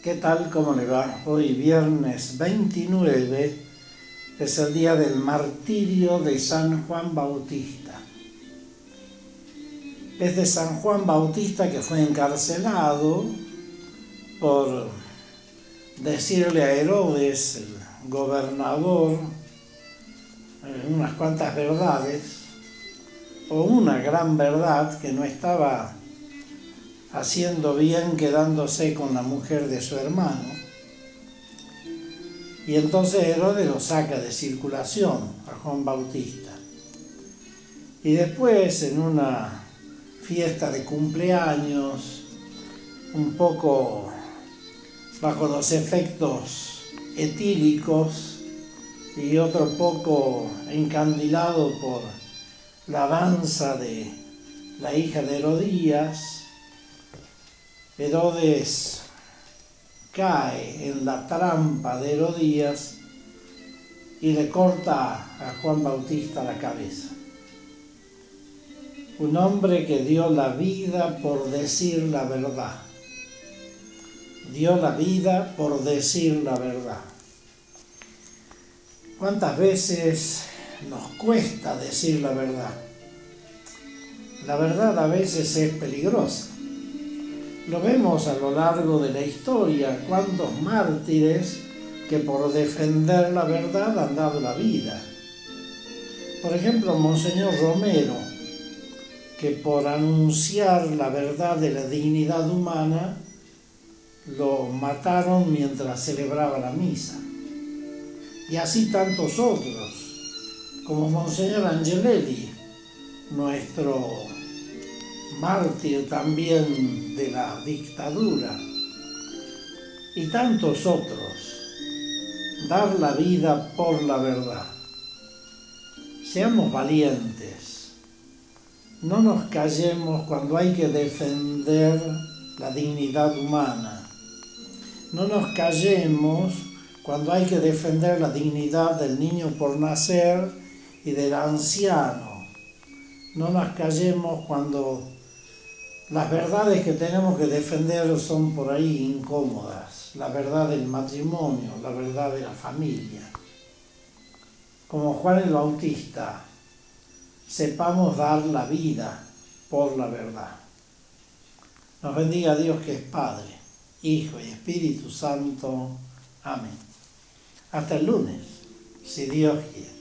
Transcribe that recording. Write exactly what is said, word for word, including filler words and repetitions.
¿Qué tal? ¿Cómo le va? Hoy viernes veintinueve es el día del martirio de San Juan Bautista. Es de San Juan Bautista que fue encarcelado por decirle a Herodes, el gobernador, unas cuantas verdades, o una gran verdad que no estaba haciendo bien quedándose con la mujer de su hermano. Y entonces Herodes lo saca de circulación a Juan Bautista. Y después, en una fiesta de cumpleaños, un poco bajo los efectos etílicos y otro poco encandilado por la danza de la hija de Herodías, Herodes cae en la trampa de Herodías y le corta a Juan Bautista la cabeza. Un hombre que dio la vida por decir la verdad. Dio la vida por decir la verdad. ¿Cuántas veces nos cuesta decir la verdad? La verdad a veces es peligrosa. Lo vemos a lo largo de la historia, cuántos mártires que por defender la verdad han dado la vida. Por ejemplo, Monseñor Romero, que por anunciar la verdad de la dignidad humana, lo mataron mientras celebraba la misa. Y así tantos otros, como Monseñor Angelelli, nuestro mártir también de la dictadura, y tantos otros. Dar la vida por la verdad. Seamos valientes. No nos callemos cuando hay que defender la dignidad humana. No nos callemos cuando hay que defender la dignidad del niño por nacer y del anciano. No nos callemos cuando las verdades que tenemos que defender son por ahí incómodas. La verdad del matrimonio, la verdad de la familia. Como Juan el Bautista, sepamos dar la vida por la verdad. Nos bendiga Dios que es Padre, Hijo y Espíritu Santo. Amén. Hasta el lunes, si Dios quiere.